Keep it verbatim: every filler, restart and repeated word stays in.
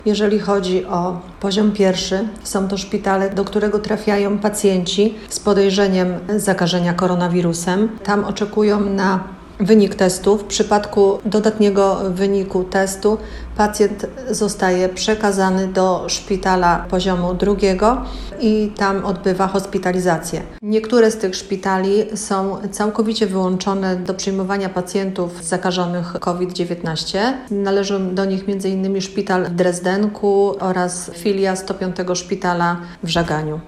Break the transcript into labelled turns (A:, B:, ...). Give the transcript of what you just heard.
A: Jeżeli chodzi o poziom pierwszy, są to szpitale, do którego trafiają pacjenci z podejrzeniem zakażenia koronawirusem. Tam oczekują na wynik testu. W przypadku dodatniego wyniku testu pacjent zostaje przekazany do szpitala poziomu drugiego i tam odbywa hospitalizację. Niektóre z tych szpitali są całkowicie wyłączone do przyjmowania pacjentów zakażonych COVID dziewiętnaście. Należą do nich między innymi szpital w Drezdenku oraz filia sto piątego szpitala w Żaganiu.